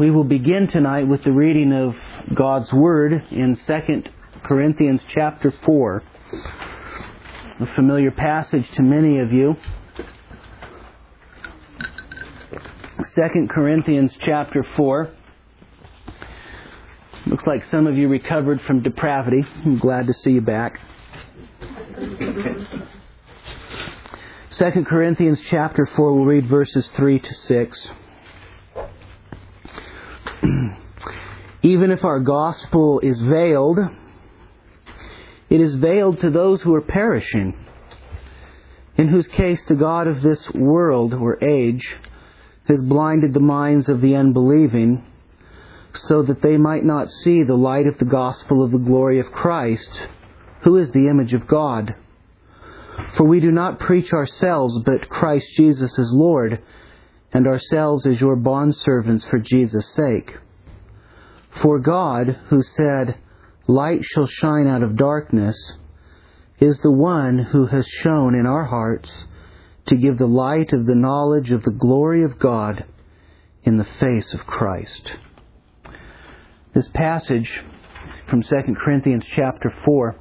We will begin tonight with the reading of God's Word in 2 Corinthians chapter 4. A familiar passage to many of you. 2 Corinthians chapter 4. Looks like some of you recovered from depravity. I'm glad to see you back. 2 Corinthians chapter 4, we'll read verses 3 to 6. Even if our gospel is veiled, it is veiled to those who are perishing, in whose case the God of this world or age has blinded the minds of the unbelieving, so that they might not see the light of the gospel of the glory of Christ, who is the image of God. For we do not preach ourselves, but Christ Jesus as Lord, and ourselves as your bondservants for Jesus' sake. For God, who said, "Light shall shine out of darkness," is the one who has shone in our hearts to give the light of the knowledge of the glory of God in the face of Christ. This passage from 2 Corinthians chapter 4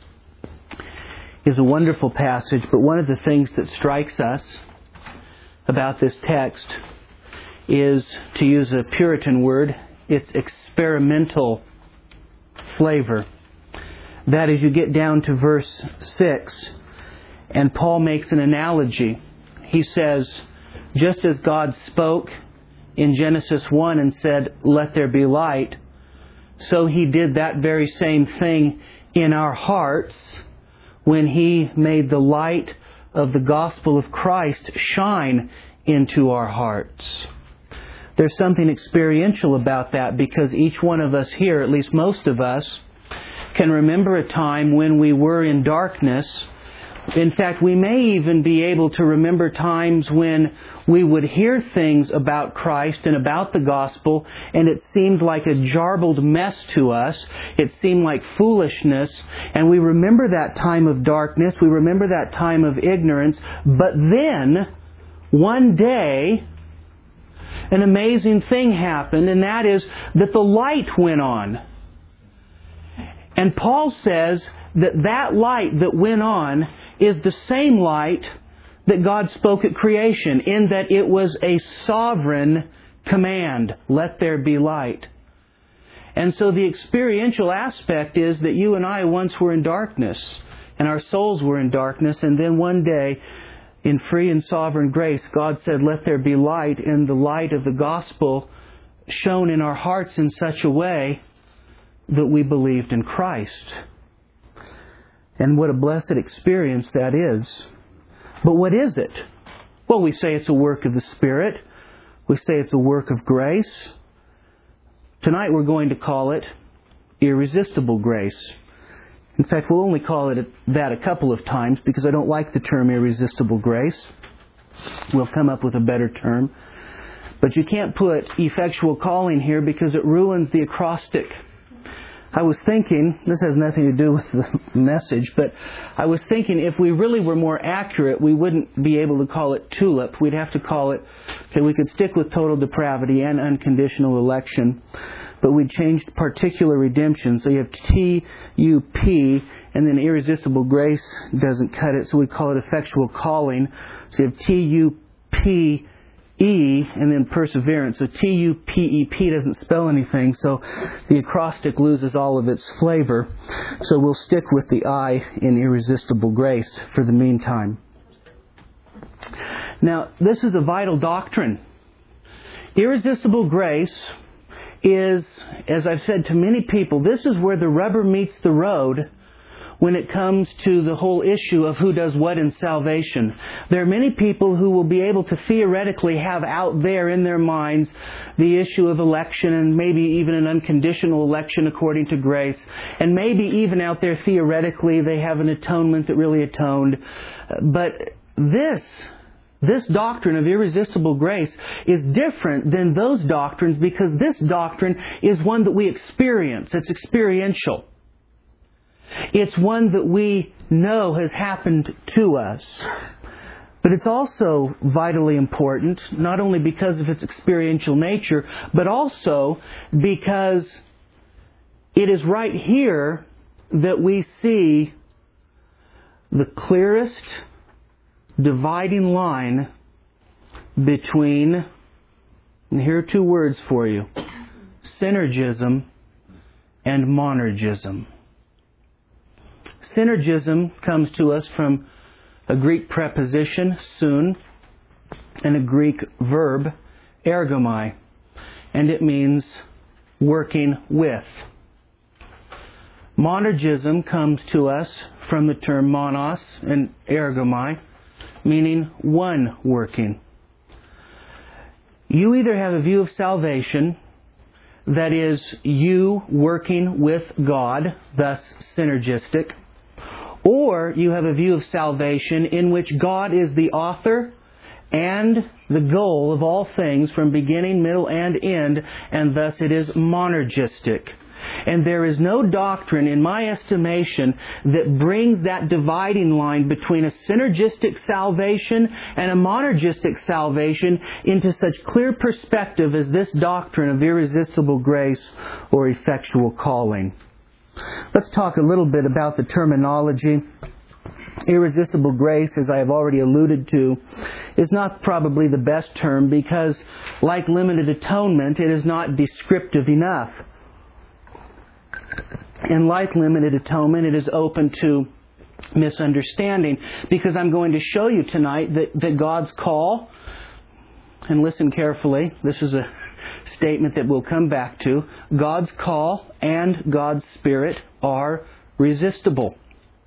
is a wonderful passage, but one of the things that strikes us about this text is, to use a Puritan word, its experimental flavor. That is, you get down to verse 6, and Paul makes an analogy. He says, just as God spoke in Genesis 1 and said, "Let there be light," so He did that very same thing in our hearts when He made the light of the gospel of Christ shine into our hearts. There's something experiential about that, because each one of us here, at least most of us, can remember a time when we were in darkness. In fact, we may even be able to remember times when we would hear things about Christ and about the gospel, and it seemed like a jarbled mess to us. It seemed like foolishness, and we remember that time of darkness. We remember that time of ignorance. But then, one day, an amazing thing happened, and that is that the light went on. And Paul says that that light that went on is the same light that God spoke at creation, in that it was a sovereign command, "Let there be light." And so the experiential aspect is that you and I once were in darkness, and our souls were in darkness, and then one day, in free and sovereign grace, God said, "Let there be light," and the light of the gospel shone in our hearts in such a way that we believed in Christ. And what a blessed experience that is. But what is it? Well, we say it's a work of the Spirit. We say it's a work of grace. Tonight we're going to call it irresistible grace. In fact, we'll only call it that a couple of times, because I don't like the term irresistible grace. We'll come up with a better term. But you can't put effectual calling here, because it ruins the acrostic. I was thinking, this has nothing to do with the message, but I was thinking if we really were more accurate, we wouldn't be able to call it tulip. We'd have to call it, we could stick with total depravity and unconditional election, but we'd change particular redemption. So you have T-U-P, and then irresistible grace doesn't cut it, so we call it effectual calling. So you have T-U-P-E, and then perseverance. So T-U-P-E-P doesn't spell anything, so the acrostic loses all of its flavor. So we'll stick with the I in irresistible grace for the meantime. Now, this is a vital doctrine. Irresistible grace is, as I've said to many people, this is where the rubber meets the road when it comes to the whole issue of who does what in salvation. There are many people who will be able to theoretically have out there in their minds the issue of election, and maybe even an unconditional election according to grace. And maybe even out there theoretically they have an atonement that really atoned. But this doctrine of irresistible grace is different than those doctrines, because this doctrine is one that we experience. It's experiential. It's one that we know has happened to us. But it's also vitally important, not only because of its experiential nature, but also because it is right here that we see the clearest dividing line between, and here are two words for you, synergism and monergism. Synergism comes to us from a Greek preposition, sun, and a Greek verb, ergomai, and it means working with. Monergism comes to us from the term monos and ergomai, meaning one working. You either have a view of salvation, that is, you working with God, thus synergistic, or you have a view of salvation in which God is the author and the goal of all things from beginning, middle, and end, and thus it is monergistic. And there is no doctrine, in my estimation, that brings that dividing line between a synergistic salvation and a monergistic salvation into such clear perspective as this doctrine of irresistible grace or effectual calling. Let's talk a little bit about the terminology. Irresistible grace, as I have already alluded to, is not probably the best term because, like limited atonement, it is not descriptive enough. And like limited atonement, it is open to misunderstanding, because I'm going to show you tonight that God's call, and listen carefully, this is a statement that we'll come back to, God's call and God's Spirit are resistible.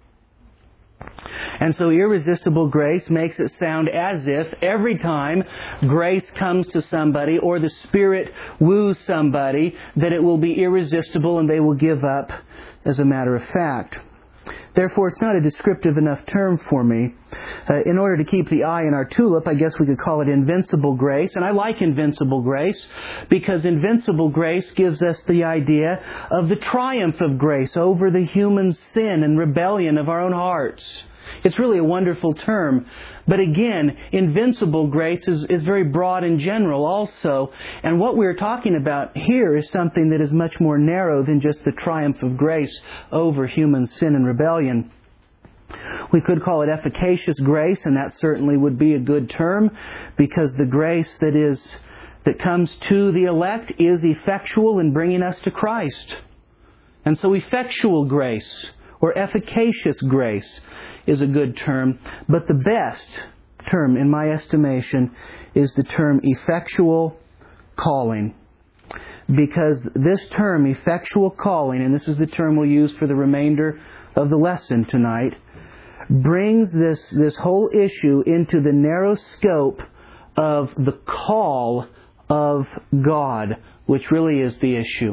And so irresistible grace makes it sound as if every time grace comes to somebody or the Spirit woos somebody, that it will be irresistible and they will give up as a matter of fact. Therefore, it's not a descriptive enough term for me. In order to keep the eye in our tulip, I guess we could call it invincible grace. And I like invincible grace because invincible grace gives us the idea of the triumph of grace over the human sin and rebellion of our own hearts. It's really a wonderful term. But again, invincible grace is very broad and general also. And what we're talking about here is something that is much more narrow than just the triumph of grace over human sin and rebellion. We could call it efficacious grace, and that certainly would be a good term, because the grace that comes to the elect is effectual in bringing us to Christ. And so effectual grace, or efficacious grace, is a good term, but the best term, in my estimation, is the term effectual calling. Because this term, effectual calling, and this is the term we'll use for the remainder of the lesson tonight, brings this whole issue into the narrow scope of the call of God, which really is the issue.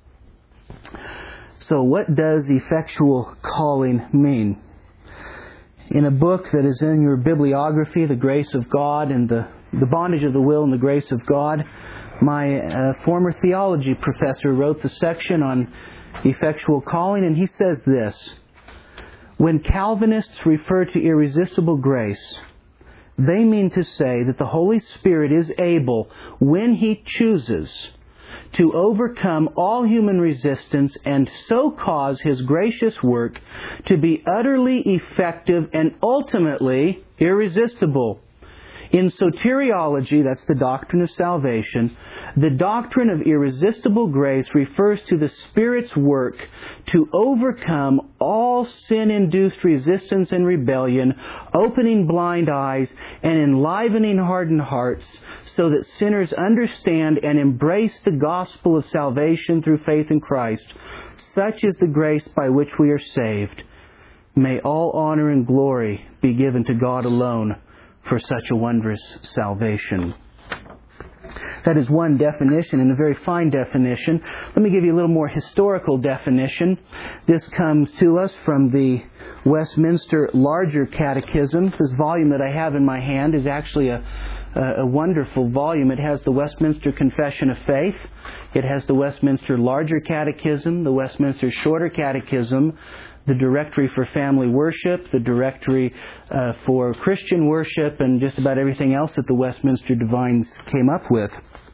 So what does effectual calling mean? In a book that is in your bibliography, The Grace of God and the Bondage of the Will and the Grace of God, my former theology professor wrote the section on effectual calling, and he says this: when Calvinists refer to irresistible grace, they mean to say that the Holy Spirit is able, when He chooses, to overcome all human resistance and so cause His gracious work to be utterly effective and ultimately irresistible. In soteriology, that's the doctrine of salvation, the doctrine of irresistible grace refers to the Spirit's work to overcome all sin-induced resistance and rebellion, opening blind eyes and enlivening hardened hearts, so that sinners understand and embrace the gospel of salvation through faith in Christ. Such is the grace by which we are saved. May all honor and glory be given to God alone for such a wondrous salvation. That is one definition, and a very fine definition. Let me give you a little more historical definition. This comes to us from the Westminster Larger Catechism. This volume that I have in my hand is actually a wonderful volume. It has the Westminster Confession of Faith. It has the Westminster Larger Catechism, the Westminster Shorter Catechism, the directory for family worship, the directory for Christian worship, and just about everything else that the Westminster Divines came up with.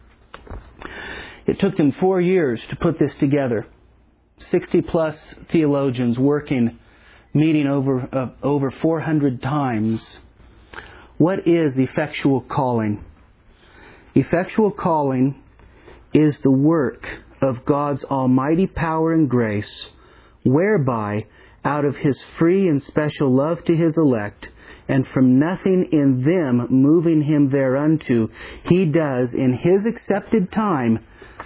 It took them 4 years to put this together. 60-plus theologians working, meeting over 400 times. What is effectual calling? Effectual calling is the work of God's almighty power and grace, whereby, out of His free and special love to His elect, and from nothing in them moving Him thereunto, He does, in His accepted time,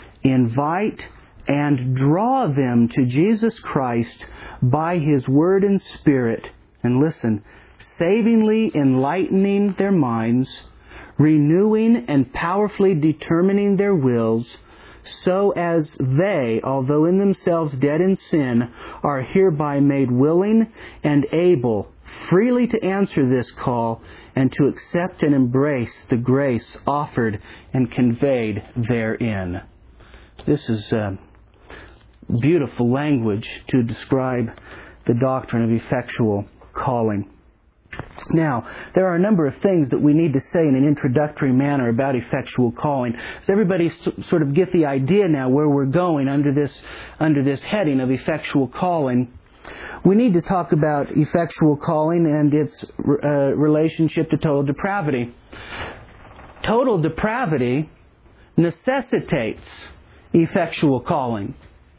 invite and draw them to Jesus Christ by His Word and Spirit. And listen, savingly enlightening their minds, renewing and powerfully determining their wills, so as they, although in themselves dead in sin, are hereby made willing and able freely to answer this call and to accept and embrace the grace offered and conveyed therein. This is beautiful language to describe the doctrine of effectual calling. Now, there are a number of things that we need to say in an introductory manner about effectual calling. Does everybody sort of get the idea now where we're going under this heading of effectual calling? We need to talk about effectual calling and its relationship to total depravity. Total depravity necessitates effectual calling.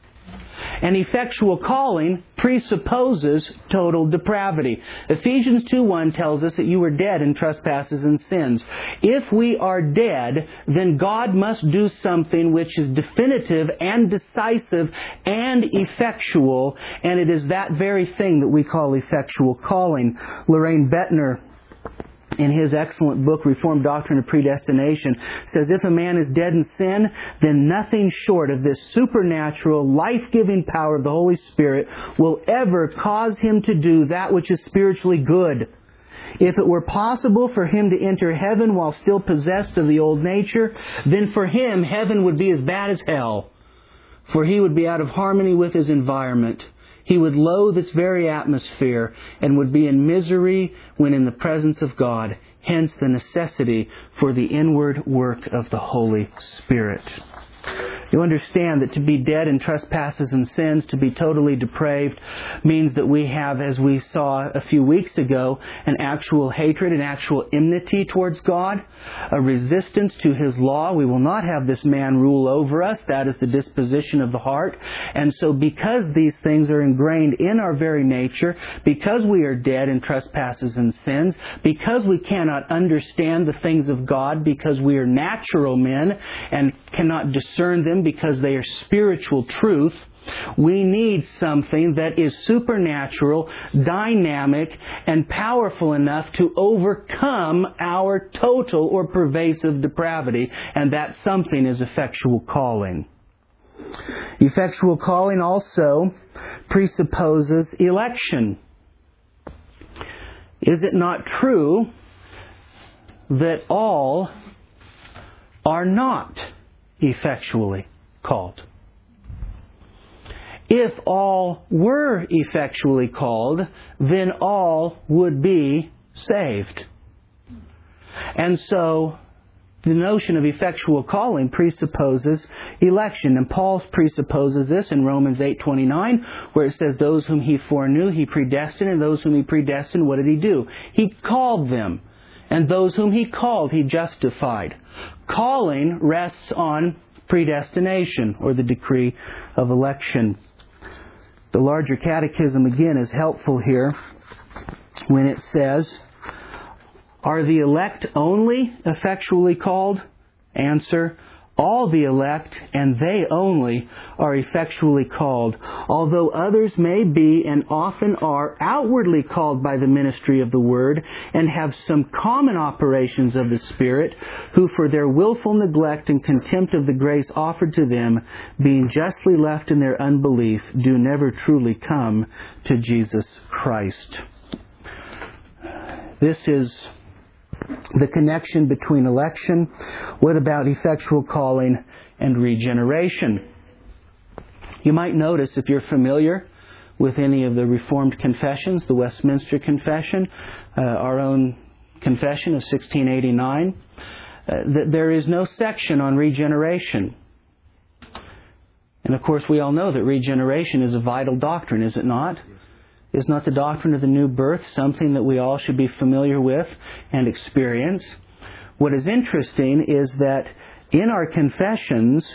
And effectual calling presupposes total depravity. Ephesians 2:1 tells us that you were dead in trespasses and sins. If we are dead, then God must do something which is definitive and decisive and effectual, and it is that very thing that we call effectual calling. Loraine Bettner, in his excellent book, Reformed Doctrine of Predestination, says if a man is dead in sin, then nothing short of this supernatural, life-giving power of the Holy Spirit will ever cause him to do that which is spiritually good. If it were possible for him to enter heaven while still possessed of the old nature, then for him heaven would be as bad as hell, for he would be out of harmony with his environment. He would loathe its very atmosphere and would be in misery when in the presence of God. Hence the necessity for the inward work of the Holy Spirit. You understand that to be dead in trespasses and sins, to be totally depraved, means that we have, as we saw a few weeks ago, an actual hatred, an actual enmity towards God, a resistance to His law. We will not have this man rule over us. That is the disposition of the heart. And so because these things are ingrained in our very nature, because we are dead in trespasses and sins, because we cannot understand the things of God, because we are natural men and cannot discern them because they are spiritual truth, we need something that is supernatural, dynamic, and powerful enough to overcome our total or pervasive depravity, and that something is effectual calling. Effectual calling also presupposes election. Is it not true that all are not effectually called? If all were effectually called, then all would be saved. And so the notion of effectual calling presupposes election. And Paul presupposes this in Romans 8:29, where it says, those whom He foreknew, He predestined, and those whom He predestined, what did He do? He called them. And those whom He called, He justified. Calling rests on predestination, or the decree of election. The larger catechism, again, is helpful here when it says, are the elect only effectually called? Answer, all the elect, and they only, are effectually called, although others may be and often are outwardly called by the ministry of the Word and have some common operations of the Spirit, who for their willful neglect and contempt of the grace offered to them, being justly left in their unbelief, do never truly come to Jesus Christ. This is the connection between election. What about effectual calling and regeneration? You might notice, if you're familiar with any of the Reformed confessions, the Westminster Confession, our own confession of 1689, that there is no section on regeneration. And of course we all know that regeneration is a vital doctrine, is it not? Is not the doctrine of the new birth something that we all should be familiar with and experience? What is interesting is that in our confessions,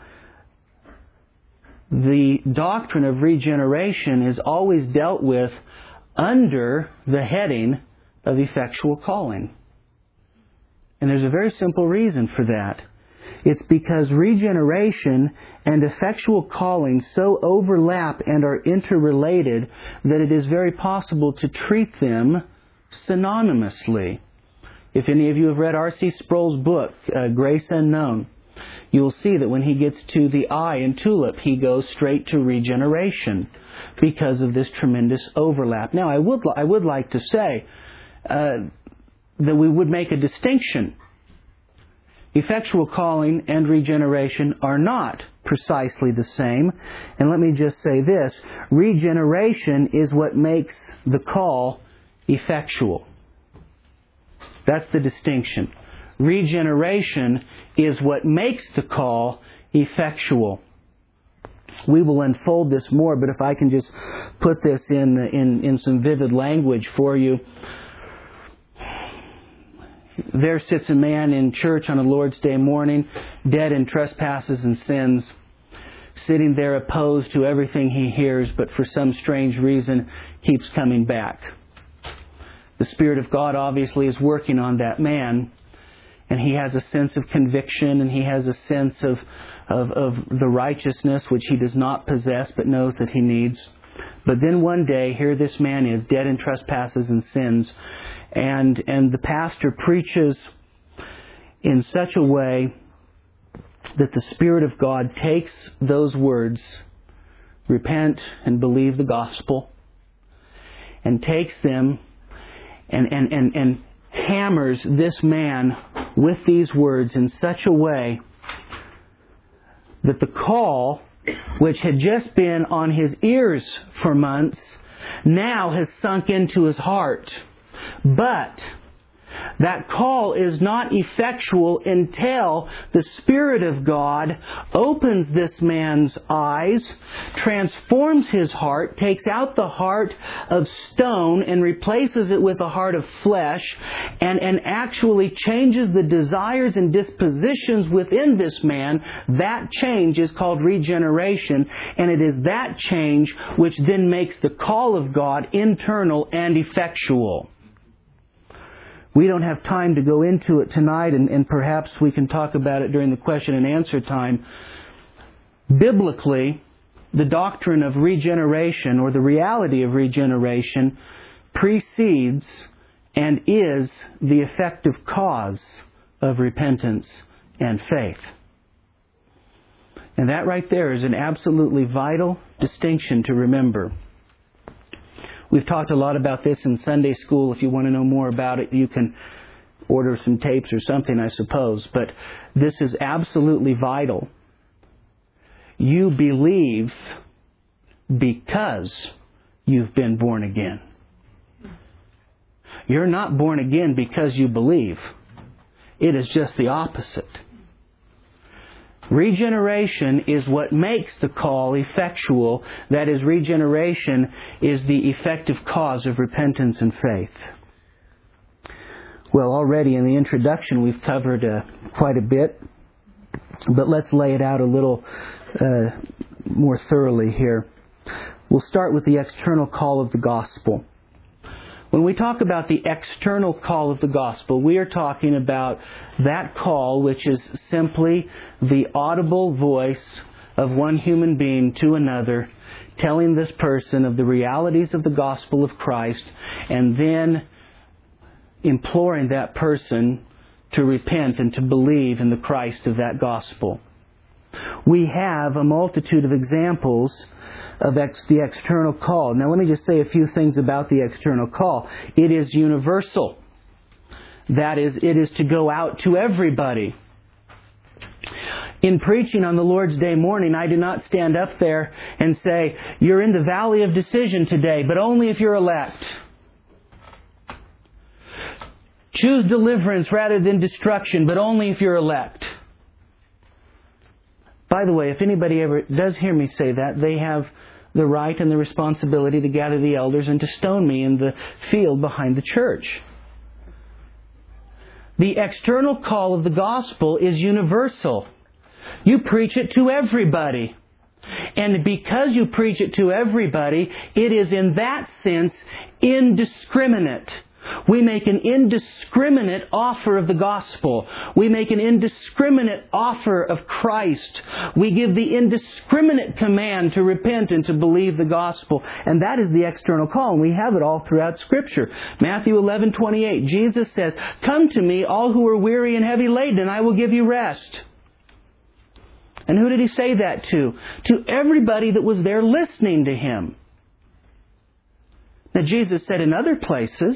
the doctrine of regeneration is always dealt with under the heading of effectual calling. And there's a very simple reason for that. It's because regeneration and effectual calling so overlap and are interrelated that it is very possible to treat them synonymously. If any of you have read R.C. Sproul's book, Grace Unknown, you will see that when he gets to the I in tulip, he goes straight to regeneration because of this tremendous overlap. Now, I would like to say that we would make a distinction. Effectual calling and regeneration are not precisely the same. And let me just say this. Regeneration is what makes the call effectual. That's the distinction. Regeneration is what makes the call effectual. We will unfold this more, but if I can just put this in some vivid language for you. There sits a man in church on a Lord's Day morning, dead in trespasses and sins, sitting there opposed to everything he hears, but for some strange reason keeps coming back. The Spirit of God obviously is working on that man, and he has a sense of conviction, and he has a sense of the righteousness which he does not possess but knows that he needs. But then one day, here this man is, dead in trespasses and sins, and the pastor preaches in such a way that the Spirit of God takes those words, repent and believe the gospel, and takes them and hammers this man with these words in such a way that the call, which had just been on his ears for months, now has sunk into his heart. But that call is not effectual until the Spirit of God opens this man's eyes, transforms his heart, takes out the heart of stone and replaces it with a heart of flesh, and actually changes the desires and dispositions within this man. That change is called regeneration, and it is that change which then makes the call of God internal and effectual. We don't have time to go into it tonight, and perhaps we can talk about it during the question and answer time. Biblically, the doctrine of regeneration, or the reality of regeneration, precedes and is the effective cause of repentance and faith. And that right there is an absolutely vital distinction to remember. We've talked a lot about this in Sunday school. If you want to know more about it, you can order some tapes or something, I suppose. But this is absolutely vital. You believe because you've been born again. You're not born again because you believe. It is just the opposite. Regeneration is what makes the call effectual. That is, regeneration is the effective cause of repentance and faith. Well, already in the introduction we've covered quite a bit, but let's lay it out a little more thoroughly here. We'll start with the external call of the gospel. When we talk about the external call of the gospel, we are talking about that call which is simply the audible voice of one human being to another, telling this person of the realities of the gospel of Christ, and then imploring that person to repent and to believe in the Christ of that gospel. We have a multitude of examples of the external call. Now let me just say a few things about the external call. It is universal. That is, it is to go out to everybody. In preaching on the Lord's Day morning, I do not stand up there and say, you're in the valley of decision today, but only if you're elect. Choose deliverance rather than destruction, but only if you're elect. By the way, if anybody ever does hear me say that, they have the right and the responsibility to gather the elders and to stone me in the field behind the church. The external call of the gospel is universal. You preach it to everybody. And because you preach it to everybody, it is in that sense indiscriminate. We make an indiscriminate offer of the gospel. We make an indiscriminate offer of Christ. We give the indiscriminate command to repent and to believe the gospel. And that is the external call. And we have it all throughout Scripture. Matthew 11:28, Jesus says, "Come to me, all who are weary and heavy laden, and I will give you rest." And who did He say that to? To everybody that was there listening to Him. Now Jesus said in other places,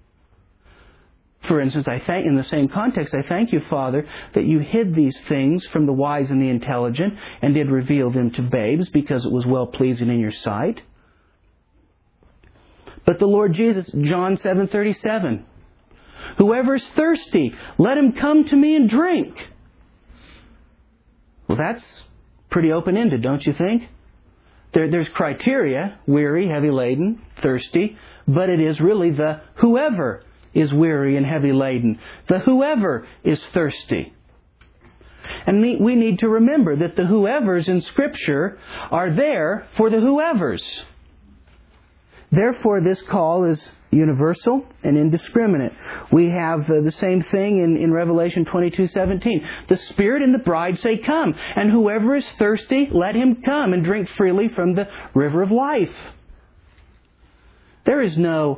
for instance, in the same context, I thank you, Father, that you hid these things from the wise and the intelligent and did reveal them to babes because it was well-pleasing in your sight. But the Lord Jesus, John 7:37, "Whoever is thirsty, let him come to me and drink." Well, that's pretty open-ended, don't you think? There's criteria: weary, heavy laden, thirsty, but it is really the whoever is weary and heavy laden. The whoever is thirsty. And we need to remember that the whoever's in Scripture are there for the whoever's. Therefore, this call is universal and indiscriminate. We have the same thing in Revelation 22:17. The Spirit and the bride say, "Come, and whoever is thirsty, let him come and drink freely from the river of life." There is no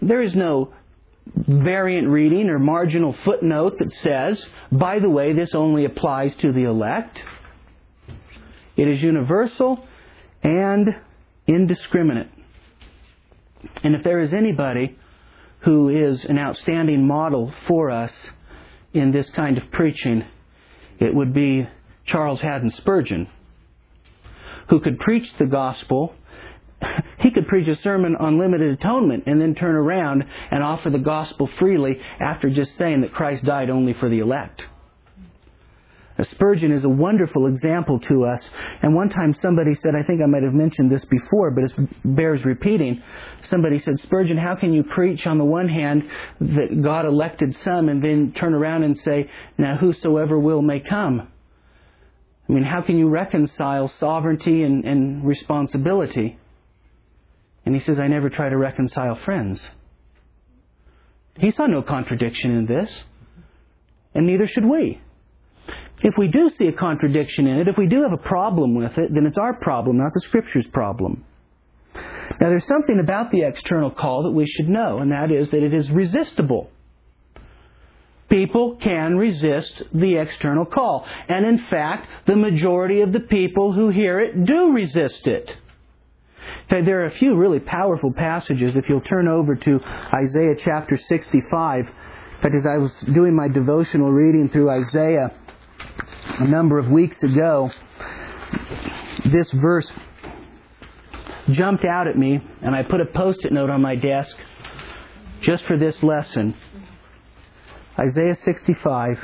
variant reading or marginal footnote that says, by the way, this only applies to the elect. It is universal and indiscriminate. And if there is anybody who is an outstanding model for us in this kind of preaching, it would be Charles Haddon Spurgeon, who could preach the gospel. He could preach a sermon on limited atonement and then turn around and offer the gospel freely after just saying that Christ died only for the elect. Spurgeon is a wonderful example to us. And one time somebody said, I think I might have mentioned this before, but it bears repeating. Somebody said, "Spurgeon, how can you preach on the one hand that God elected some and then turn around and say, 'Now whosoever will may come'? I mean, how can you reconcile sovereignty and responsibility?" And he says, "I never try to reconcile friends." He saw no contradiction in this, and neither should we. If we do see a contradiction in it, if we do have a problem with it, then it's our problem, not the Scripture's problem. Now, there's something about the external call that we should know, and that is that it is resistible. People can resist the external call. And in fact, the majority of the people who hear it do resist it. There are a few really powerful passages. If you'll turn over to Isaiah chapter 65. In fact, as I was doing my devotional reading through Isaiah a number of weeks ago, this verse jumped out at me, and I put a post-it note on my desk just for this lesson. Isaiah 65.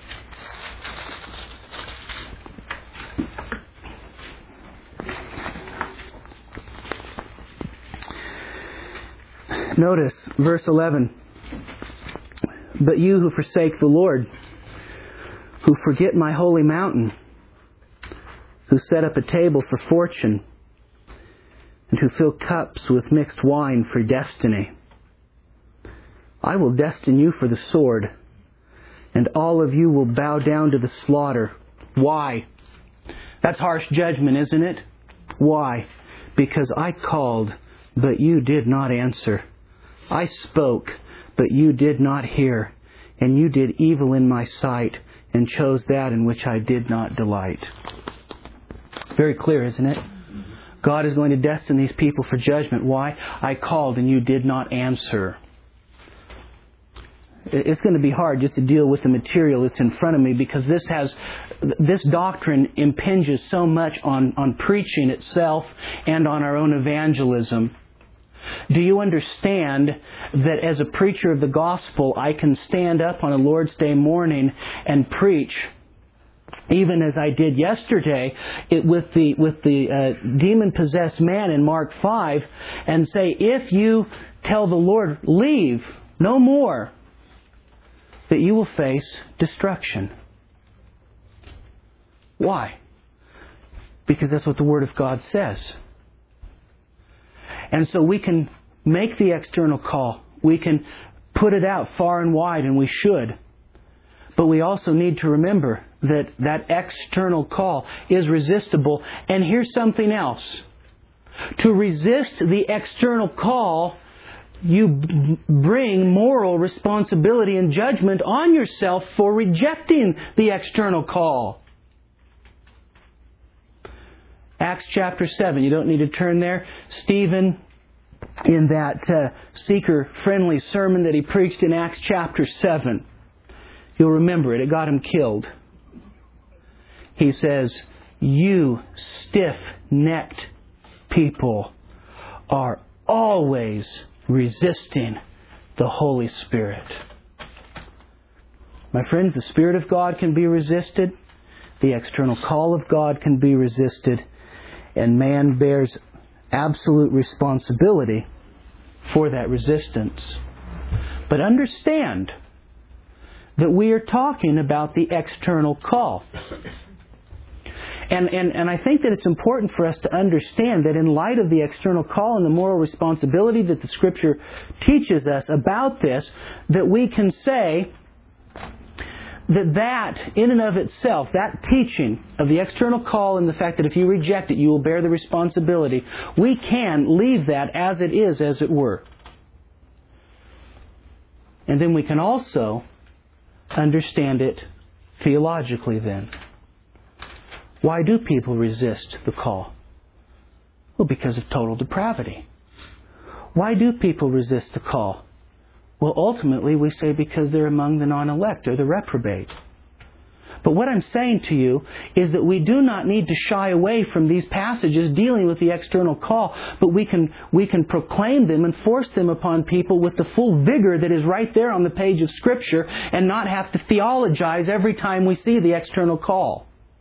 Notice verse 11. "But you who forsake the Lord, who forget my holy mountain, who set up a table for fortune, and who fill cups with mixed wine for destiny, I will destine you for the sword, and all of you will bow down to the slaughter." Why? That's harsh judgment, isn't it? Why? "Because I called, but you did not answer. I spoke, but you did not hear. And you did evil in my sight, and chose that in which I did not delight." Very clear, isn't it? God is going to destine these people for judgment. Why? "I called, and you did not answer." it's going to be hard just to deal with the material that's in front of me, because this doctrine impinges so much on preaching itself and on our own evangelism. Do you understand that as a preacher of the gospel, I can stand up on a Lord's Day morning and preach, even as I did yesterday with the demon-possessed man in Mark 5, and say, if you tell the Lord, leave, no more, that you will face destruction. Why? Because that's what the Word of God says. And so we can make the external call. We can put it out far and wide, and we should. But we also need to remember that that external call is resistible. And here's something else. To resist the external call, you bring moral responsibility and judgment on yourself for rejecting the external call. Acts chapter 7. You don't need to turn there. Stephen, in that seeker-friendly sermon that he preached in Acts chapter 7, you'll remember it. It got him killed. He says, you stiff-necked people are always resisting the Holy Spirit. My friends, the Spirit of God can be resisted. The external call of God can be resisted. And man bears absolute responsibility for that resistance. But understand that we are talking about the external call. And I think that it's important for us to understand that in light of the external call and the moral responsibility that the Scripture teaches us about this, that we can say that in and of itself, that teaching of the external call and the fact that if you reject it, you will bear the responsibility, we can leave that as it is, as it were. And then we can also understand it theologically then. Why do people resist the call? Well, because of total depravity. Why do people resist the call? Well, ultimately we say because they're among the non-elect or the reprobate. But what I'm saying to you is that we do not need to shy away from these passages dealing with the external call, but we can proclaim them and force them upon people with the full vigor that is right there on the page of Scripture, and not have to theologize every time we see the external call.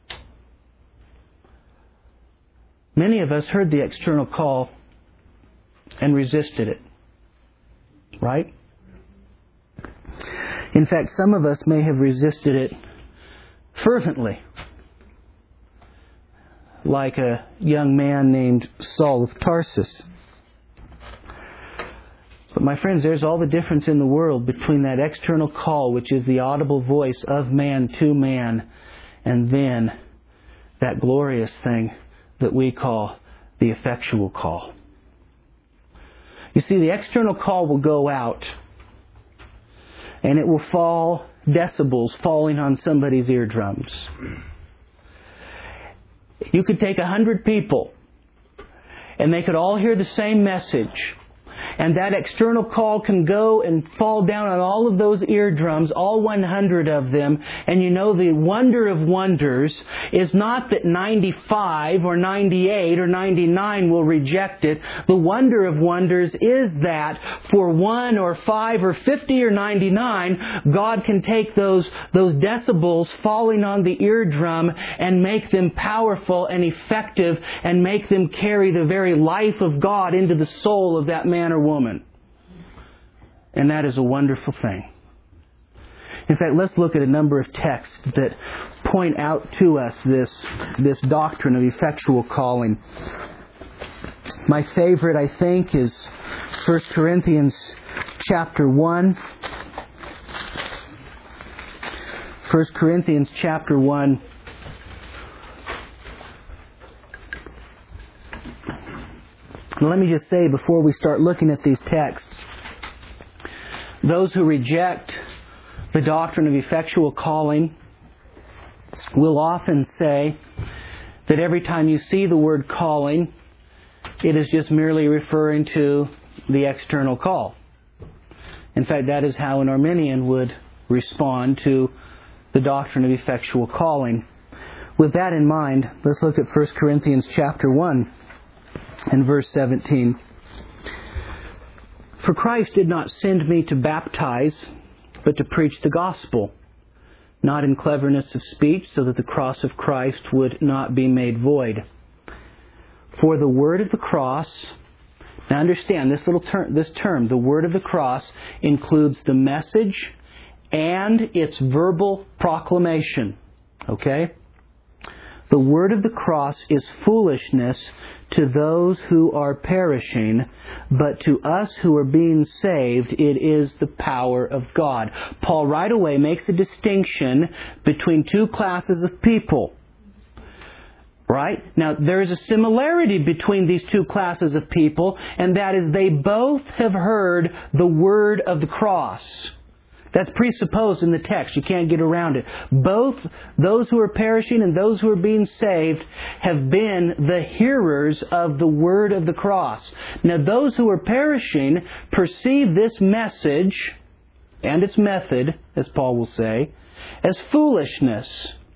Many of us heard the external call and resisted it. Right? In fact, some of us may have resisted it fervently. Like a young man named Saul of Tarsus. But my friends, there's all the difference in the world between that external call, which is the audible voice of man to man, and then that glorious thing that we call the effectual call. You see, the external call will go out, and it will fall, decibels falling on somebody's eardrums. You could take 100 people, and they could all hear the same message. And that external call can go and fall down on all of those eardrums, all 100 of them. And you know, the wonder of wonders is not that 95 or 98 or 99 will reject it. The wonder of wonders is that for 1 or 5 or 50 or 99, God can take those decibels falling on the eardrum and make them powerful and effective, and make them carry the very life of God into the soul of that man or woman. And that is a wonderful thing. In fact, let's look at a number of texts that point out to us this doctrine of effectual calling. My favorite, I think, is 1 Corinthians chapter 1. 1 Corinthians chapter 1. Let me just say before we start looking at these texts, those who reject the doctrine of effectual calling will often say that every time you see the word calling, it is just merely referring to the external call. In fact, that is how an Arminian would respond to the doctrine of effectual calling. With that in mind, let's look at 1 Corinthians chapter 1 and verse 17. For Christ did not send me to baptize, but to preach the gospel, not in cleverness of speech, so that the cross of Christ would not be made void. For the word of the cross, now understand this term, the word of the cross, includes the message and its verbal proclamation. Okay? The word of the cross is foolishness to those who are perishing, but to us who are being saved, it is the power of God. Paul right away makes a distinction between two classes of people. Right? Now, there is a similarity between these two classes of people, and that is they both have heard the word of the cross. That's presupposed in the text. You can't get around it. Both those who are perishing and those who are being saved have been the hearers of the word of the cross. Now, those who are perishing perceive this message and its method, as Paul will say, as foolishness.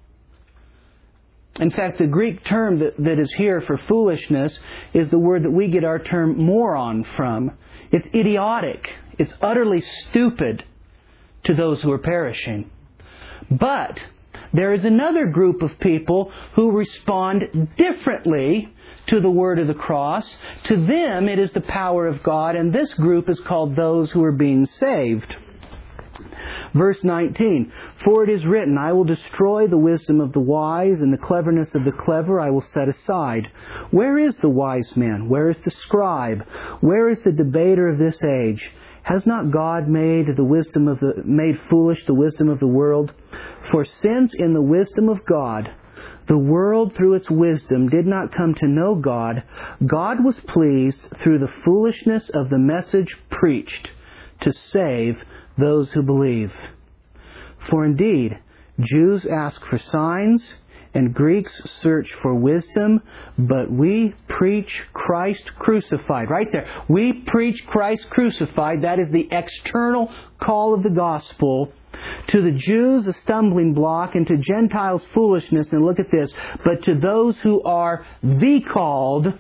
In fact, the Greek term that is here for foolishness is the word that we get our term moron from. It's idiotic. It's utterly stupid to those who are perishing. But there is another group of people who respond differently to the word of the cross. To them it is the power of God, and this group is called those who are being saved. Verse 19, for it is written, I will destroy the wisdom of the wise, and the cleverness of the clever I will set aside. Where is the wise man? Where is the scribe? Where is the debater of this age? Has not God made foolish the wisdom of the world? For since in the wisdom of God, the world through its wisdom did not come to know God, God was pleased through the foolishness of the message preached to save those who believe. For indeed, Jews ask for signs, and Greeks search for wisdom, but we preach Christ crucified. Right there. We preach Christ crucified. That is the external call of the gospel. To the Jews, a stumbling block, and to Gentiles, foolishness. And look at this. But to those who are the called,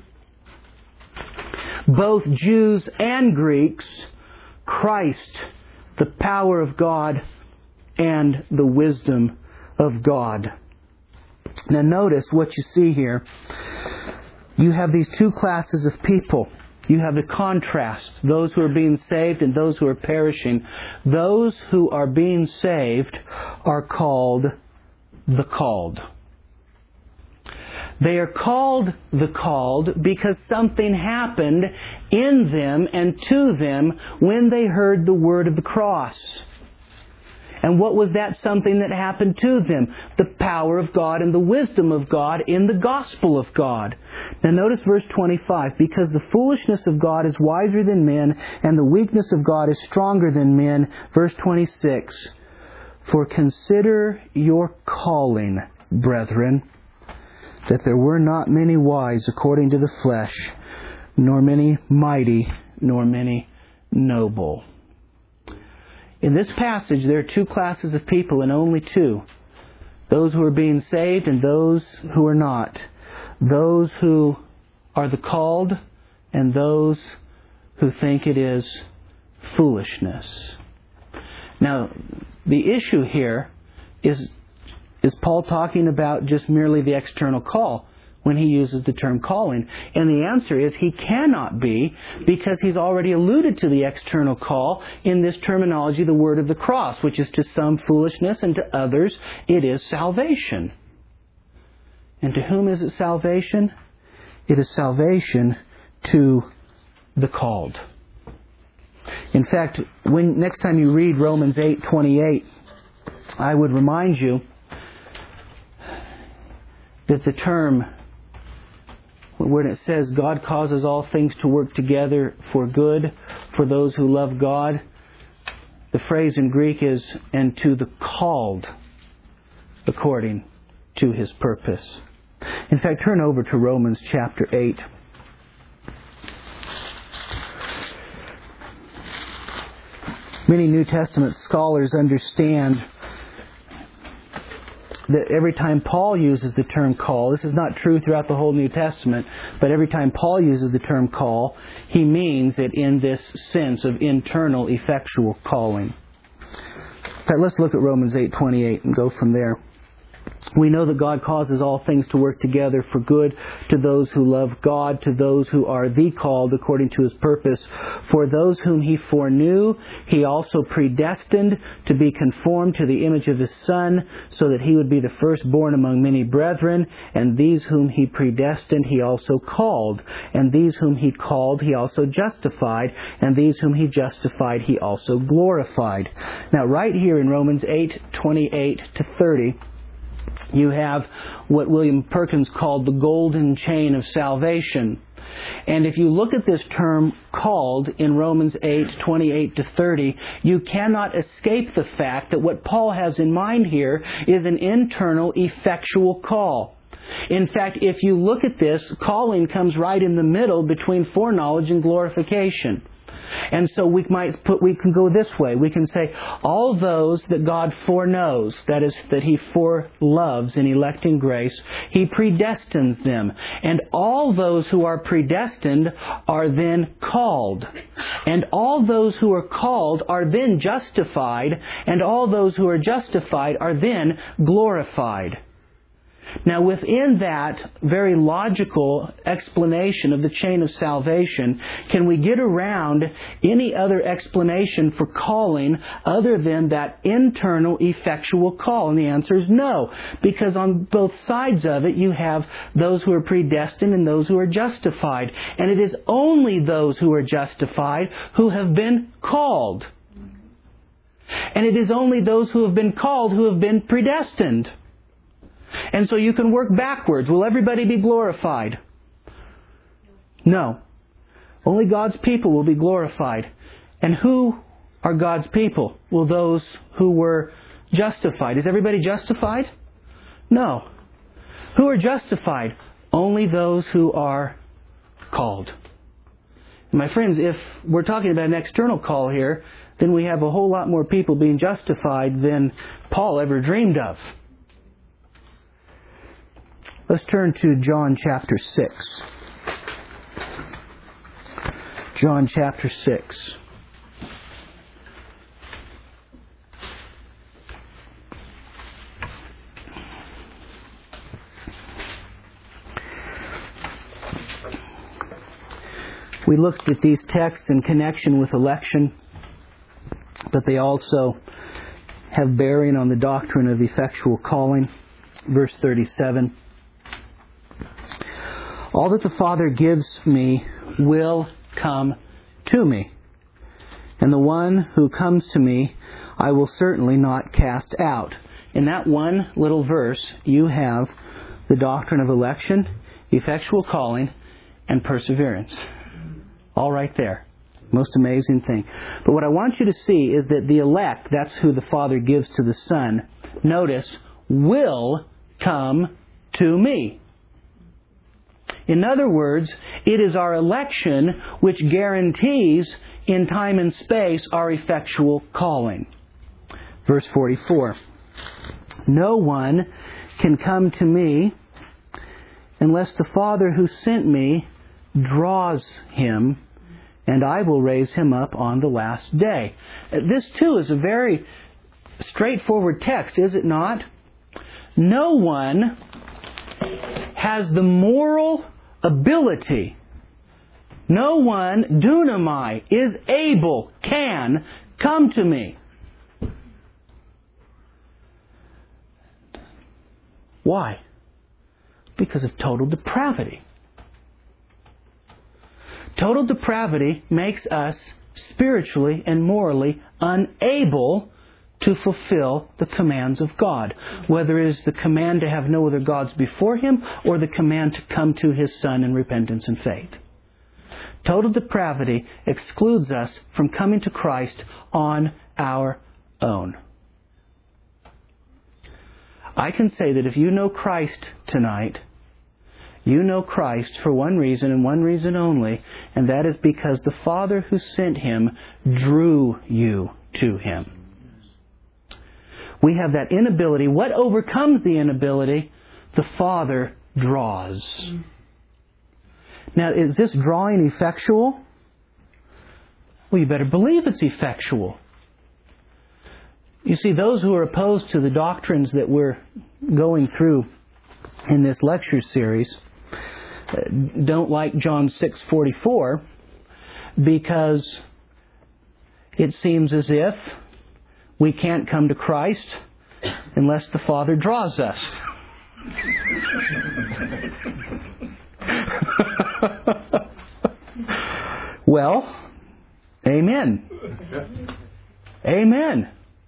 both Jews and Greeks, Christ, the power of God and the wisdom of God. Now notice what you see here. You have these two classes of people. You have the contrast. Those who are being saved and those who are perishing. Those who are being saved are called the called. They are called the called because something happened in them and to them when they heard the word of the cross. And what was that something that happened to them? The power of God and the wisdom of God in the gospel of God. Now notice verse 25. Because the foolishness of God is wiser than men, and the weakness of God is stronger than men. Verse 26. For consider your calling, brethren, that there were not many wise according to the flesh, nor many mighty, nor many noble. In this passage, there are two classes of people, and only two. Those who are being saved and those who are not. Those who are the called and those who think it is foolishness. Now, the issue here is Paul talking about just merely the external call when he uses the term calling? And the answer is he cannot be, because he's already alluded to the external call in this terminology, the word of the cross, which is to some foolishness and to others it is salvation. And to whom is it salvation? It is salvation to the called. In fact, when next time you read Romans 8:28, I would remind you that the term, when it says God causes all things to work together for good for those who love God, the phrase in Greek is, and to the called according to His purpose. In fact, turn over to Romans chapter 8. Many New Testament scholars understand that every time Paul uses the term call, this is not true throughout the whole New Testament, but every time Paul uses the term call, he means it in this sense of internal, effectual calling. In fact, let's look at Romans 8:28 and go from there. We know that God causes all things to work together for good to those who love God, to those who are the called according to His purpose. For those whom He foreknew, He also predestined to be conformed to the image of His Son, so that He would be the firstborn among many brethren. And these whom He predestined, He also called. And these whom He called, He also justified. And these whom He justified, He also glorified. Now, right here in Romans 8:28-30, you have what William Perkins called the golden chain of salvation. And if you look at this term called in Romans 8:28-30, you cannot escape the fact that what Paul has in mind here is an internal, effectual call. In fact, if you look at this, calling comes right in the middle between foreknowledge and glorification. And so we can go this way. We can say, all those that God foreknows, that is, that He foreloves in electing grace, He predestines them. And all those who are predestined are then called. And all those who are called are then justified. And all those who are justified are then glorified. Now, within that very logical explanation of the chain of salvation, can we get around any other explanation for calling other than that internal, effectual call? And the answer is no, because on both sides of it, you have those who are predestined and those who are justified. And it is only those who are justified who have been called. And it is only those who have been called who have been predestined. And so you can work backwards. Will everybody be glorified? No. Only God's people will be glorified. And who are God's people? Well, those who were justified. Is everybody justified? No. Who are justified? Only those who are called. My friends, if we're talking about an external call here, then we have a whole lot more people being justified than Paul ever dreamed of. Let's turn to John chapter 6. John chapter 6. We looked at these texts in connection with election, but they also have bearing on the doctrine of effectual calling. Verse 37. All that the Father gives me will come to me, and the one who comes to me I will certainly not cast out. In that one little verse, you have the doctrine of election, effectual calling, and perseverance. All right there. Most amazing thing. But what I want you to see is that the elect, that's who the Father gives to the Son, notice, will come to me. In other words, it is our election which guarantees in time and space our effectual calling. Verse 44. No one can come to me unless the Father who sent me draws him, and I will raise him up on the last day. This too is a very straightforward text, is it not? No one has the moral ability. No one, dunamai, is able, can come to me. Why? Because of total depravity. Total depravity makes us spiritually and morally unable to fulfill the commands of God, whether it is the command to have no other gods before Him or the command to come to His Son in repentance and faith. Total depravity excludes us from coming to Christ on our own. I can say that if you know Christ tonight, you know Christ for one reason and one reason only, and that is because the Father who sent Him drew you to Him. We have that inability. What overcomes the inability? The Father draws. Now, is this drawing effectual? Well, you better believe it's effectual. You see, those who are opposed to the doctrines that we're going through in this lecture series don't like John 6:44 because it seems as if we can't come to Christ unless the Father draws us. Well, amen. Amen.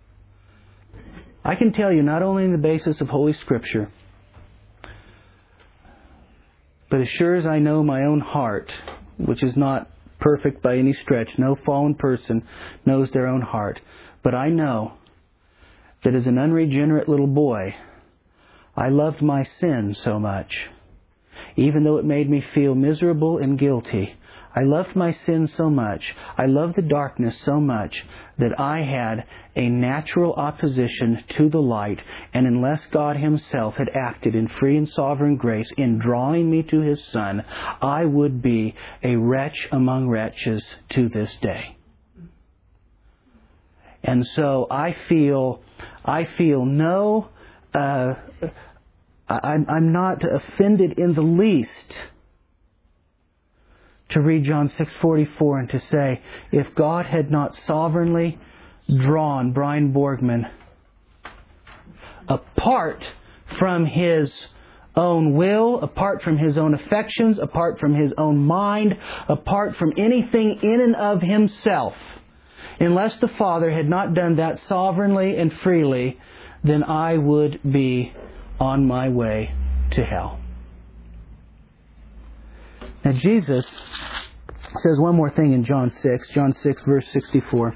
I can tell you, not only on the basis of Holy Scripture, but as sure as I know my own heart, which is not perfect by any stretch, no fallen person knows their own heart, but I know that as an unregenerate little boy, I loved my sin so much, even though it made me feel miserable and guilty. I loved my sin so much, I loved the darkness so much, that I had a natural opposition to the light, and unless God Himself had acted in free and sovereign grace in drawing me to His Son, I would be a wretch among wretches to this day. And so I feel no, I'm not offended in the least to read John 6:44 and to say, if God had not sovereignly drawn Brian Borgman apart from his own will, apart from his own affections, apart from his own mind, apart from anything in and of himself, unless the Father had not done that sovereignly and freely, then I would be on my way to hell. Now Jesus says one more thing in John 6 verse 64.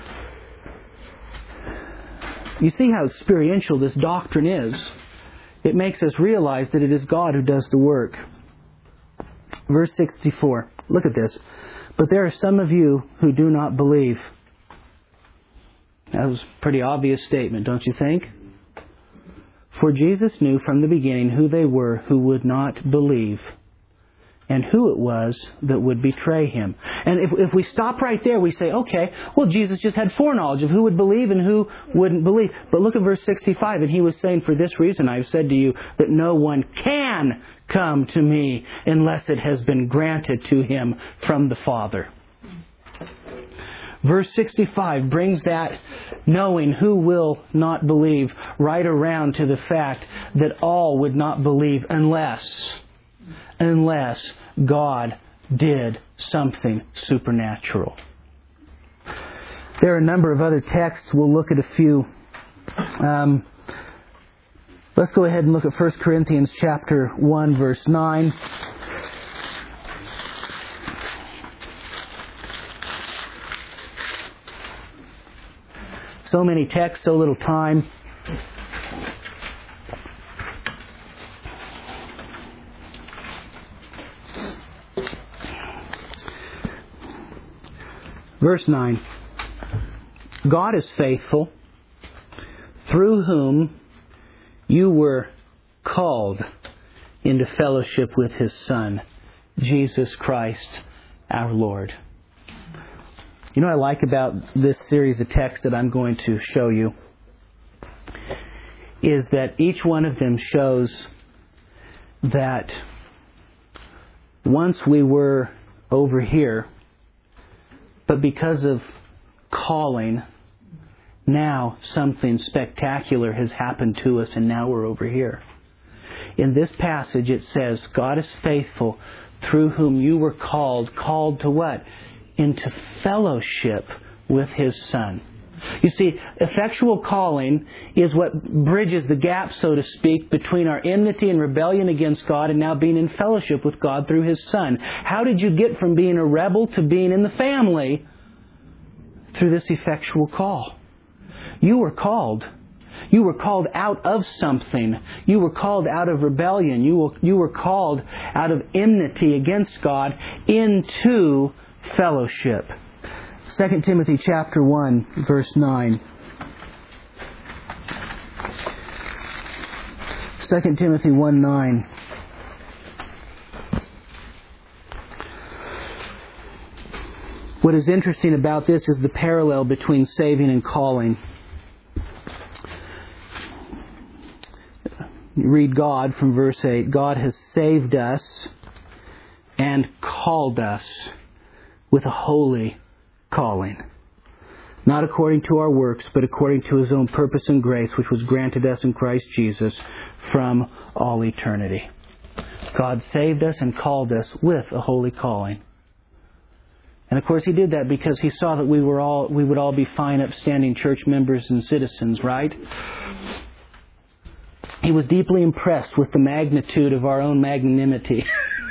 You see how experiential this doctrine is. It makes us realize that it is God who does the work. Verse 64. Look at this. But there are some of you who do not believe. That was a pretty obvious statement, don't you think? For Jesus knew from the beginning who they were who would not believe, and who it was that would betray Him. And if we stop right there, we say, okay, well, Jesus just had foreknowledge of who would believe and who wouldn't believe. But look at verse 65, and He was saying, for this reason I have said to you that no one can come to me unless it has been granted to him from the Father. Verse 65 brings that knowing who will not believe right around to the fact that all would not believe unless God did something supernatural. There are a number of other texts. We'll look at a few. Let's go ahead and look at 1 Corinthians chapter 1, verse 9. So many texts, so little time. Verse 9. God is faithful, through whom you were called into fellowship with His Son, Jesus Christ our Lord. You know what I like about this series of texts that I'm going to show you is that each one of them shows that once we were over here, but because of calling, now something spectacular has happened to us and now we're over here. In this passage it says, God is faithful, through whom you were called to what? Into fellowship with His Son. You see, effectual calling is what bridges the gap, so to speak, between our enmity and rebellion against God and now being in fellowship with God through His Son. How did you get from being a rebel to being in the family? Through this effectual call. You were called. You were called out of something. You were called out of rebellion. You were called out of enmity against God into fellowship. 2 Timothy chapter 1, verse 9. 2 Timothy 1:9. What is interesting about this is the parallel between saving and calling. You read God from verse 8. God has saved us and called us with a holy calling. Not according to our works, but according to His own purpose and grace, which was granted us in Christ Jesus from all eternity. God saved us and called us with a holy calling. And of course He did that because He saw that we would all be fine, upstanding church members and citizens, right? He was deeply impressed with the magnitude of our own magnanimity.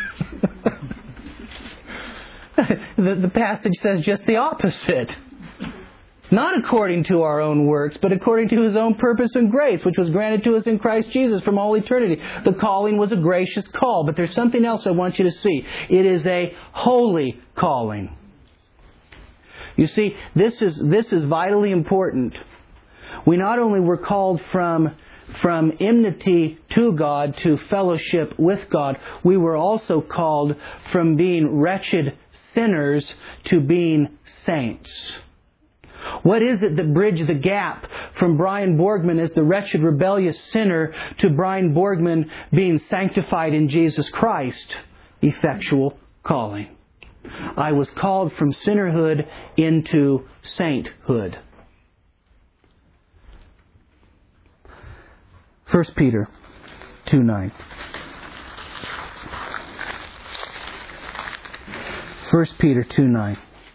The passage says just the opposite. Not according to our own works, but according to His own purpose and grace, which was granted to us in Christ Jesus from all eternity. The calling was a gracious call, but there's something else I want you to see. It is a holy calling. You see, this is vitally important. We not only were called from enmity to God to fellowship with God, we were also called from being wretched sinners to being saints. What is it that bridged the gap from Brian Borgman as the wretched, rebellious sinner to Brian Borgman being sanctified in Jesus Christ? Effectual calling. I was called from sinnerhood into sainthood. 1 Peter 2:9. 1 Peter 2:9.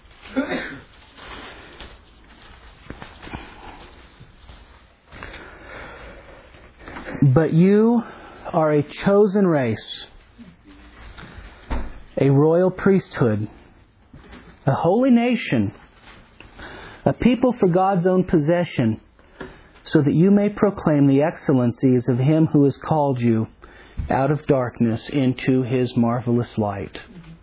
But you are a chosen race, a royal priesthood, a holy nation, a people for God's own possession, so that you may proclaim the excellencies of Him who has called you out of darkness into His marvelous light.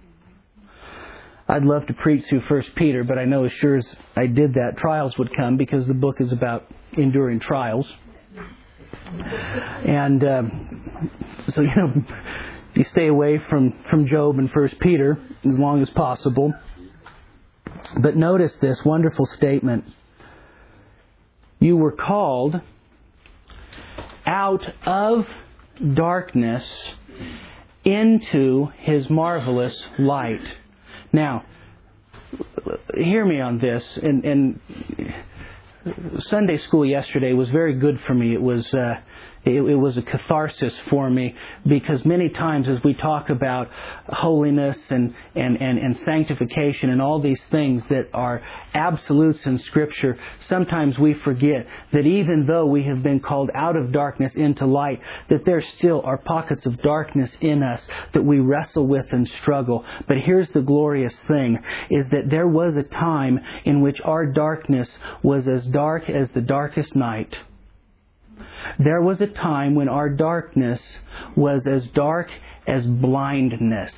I'd love to preach through 1 Peter, but I know as sure as I did that, trials would come because the book is about enduring trials. And so, you stay away from Job and 1 Peter as long as possible. But notice this wonderful statement. You were called out of darkness into His marvelous light. Now, hear me on this. And Sunday school yesterday was very good for me. It was a catharsis for me, because many times as we talk about holiness and sanctification and all these things that are absolutes in Scripture, sometimes we forget that even though we have been called out of darkness into light, that there still are pockets of darkness in us that we wrestle with and struggle. But here's the glorious thing, is that there was a time in which our darkness was as dark as the darkest night. There was a time when our darkness was as dark as blindness.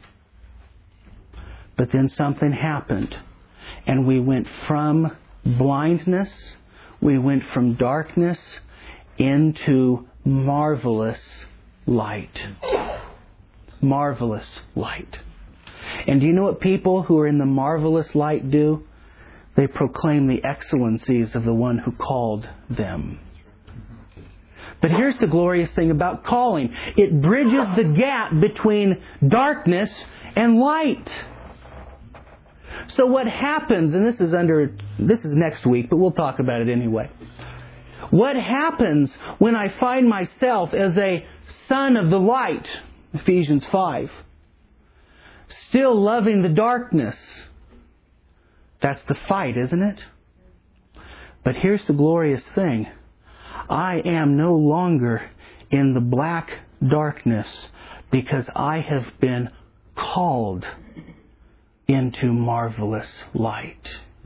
But then something happened, and we went from blindness, we went from darkness into marvelous light. Marvelous light. And do you know what people who are in the marvelous light do? They proclaim the excellencies of the one who called them. But here's the glorious thing about calling. It bridges the gap between darkness and light. So what happens, and this is next week, but we'll talk about it anyway. What happens when I find myself as a son of the light, Ephesians 5, still loving the darkness? That's the fight, isn't it? But here's the glorious thing. I am no longer in the black darkness, because I have been called into marvelous light.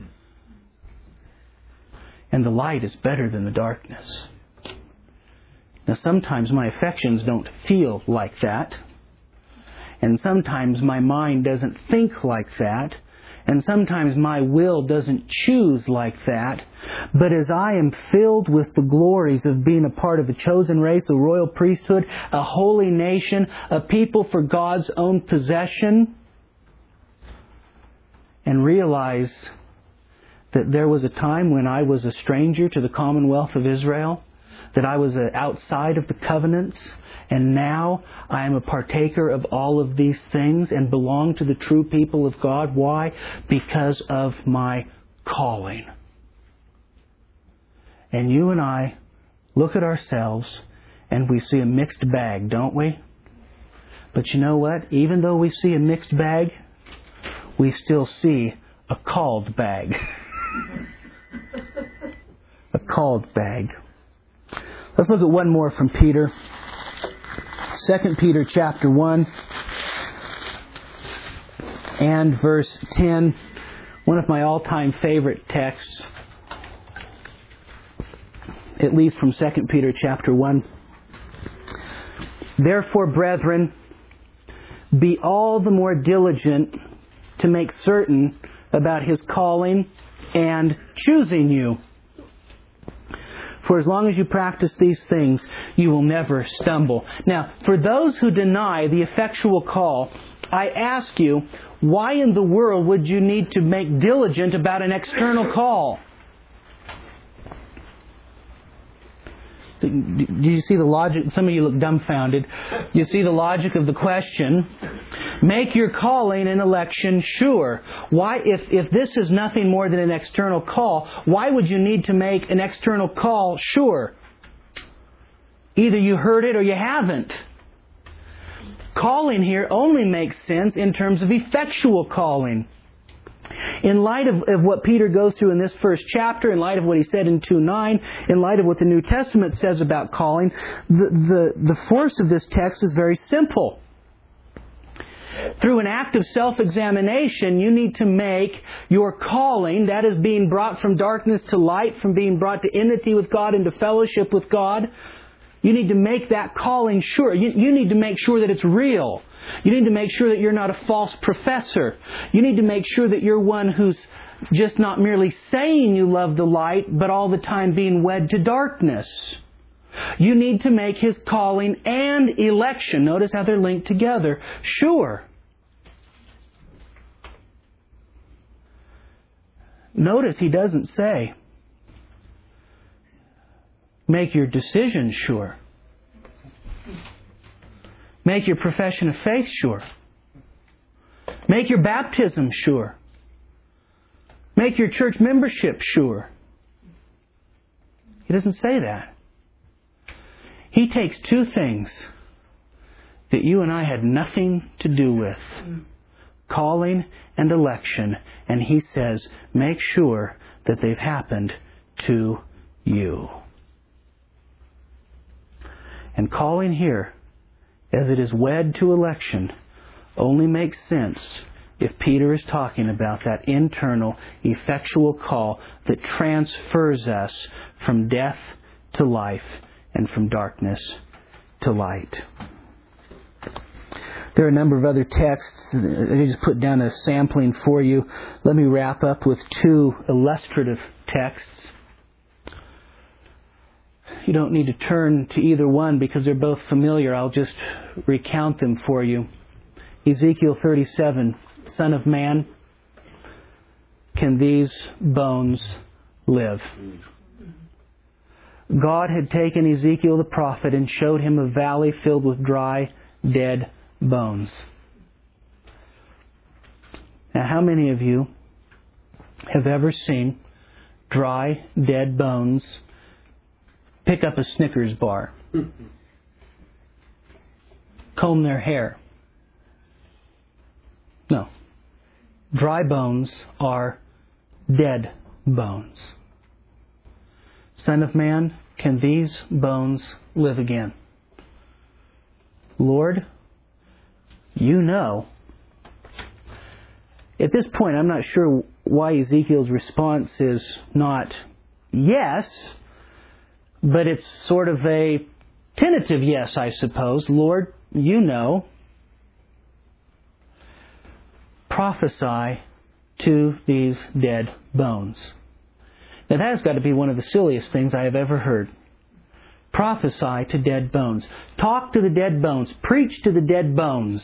And the light is better than the darkness. Now sometimes my affections don't feel like that. And sometimes my mind doesn't think like that. And sometimes my will doesn't choose like that. But as I am filled with the glories of being a part of a chosen race, a royal priesthood, a holy nation, a people for God's own possession, and realize that there was a time when I was a stranger to the commonwealth of Israel, that I was outside of the covenants, and now I am a partaker of all of these things and belong to the true people of God. Why? Because of my calling. And you and I look at ourselves and we see a mixed bag, don't we? But you know what? Even though we see a mixed bag, we still see a called bag. A called bag. Let's look at one more from Peter. 2 Peter chapter 1 and verse 10. One of my all-time favorite texts, at least from 2 Peter chapter 1. Therefore, brethren, be all the more diligent to make certain about His calling and choosing you. For as long as you practice these things, you will never stumble. Now, for those who deny the effectual call, I ask you, why in the world would you need to make diligent about an external call? Do you see the logic? Some of you look dumbfounded. You see the logic of the question. Make your calling and election sure. Why, if this is nothing more than an external call, why would you need to make an external call sure? Either you heard it or you haven't. Calling here only makes sense in terms of effectual calling. In light of what Peter goes through in this first chapter, in light of what he said in 2:9, in light of what the New Testament says about calling, the force of this text is very simple. Through an act of self-examination, you need to make your calling, that is being brought from darkness to light, from being brought to enmity with God into fellowship with God, you need to make that calling sure. You need to make sure that it's real. You need to make sure that you're not a false professor. You need to make sure that you're one who's just not merely saying you love the light, but all the time being wed to darkness. You need to make His calling and election, notice how they're linked together, sure. Notice He doesn't say, make your decision sure. Make your profession of faith sure. Make your baptism sure. Make your church membership sure. He doesn't say that. He takes two things that you and I had nothing to do with, calling and election, and He says, make sure that they've happened to you. And calling here, as it is wed to election, only makes sense if Peter is talking about that internal, effectual call that transfers us from death to life and from darkness to light. There are a number of other texts. I just put down a sampling for you. Let me wrap up with two illustrative texts. You don't need to turn to either one because they're both familiar. I'll just recount them for you. Ezekiel 37, Son of man, can these bones live? God had taken Ezekiel the prophet and showed him a valley filled with dry, dead bones. Now, how many of you have ever seen dry, dead bones pick up a Snickers bar, comb their hair? No. Dry bones are dead bones. Son of man, can these bones live again? Lord, you know. At this point, I'm not sure why Ezekiel's response is not yes, but it's sort of a tentative yes, I suppose. Lord, you know. Prophesy to these dead bones. Now that has got to be one of the silliest things I have ever heard. Prophesy to dead bones. Talk to the dead bones. Preach to the dead bones.